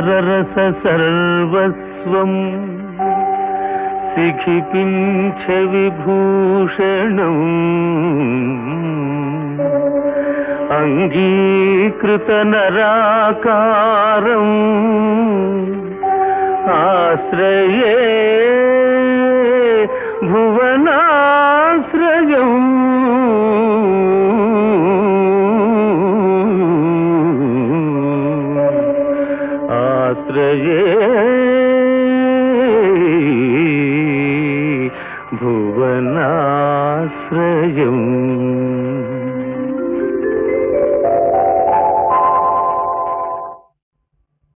సారరస సర్వస్వం సిఖిపించ విభూషణం అంగీకృత నరాకారం ఆశ్రయే భువనాశ్రయం ఆశ్రయే భువనాశ్రయం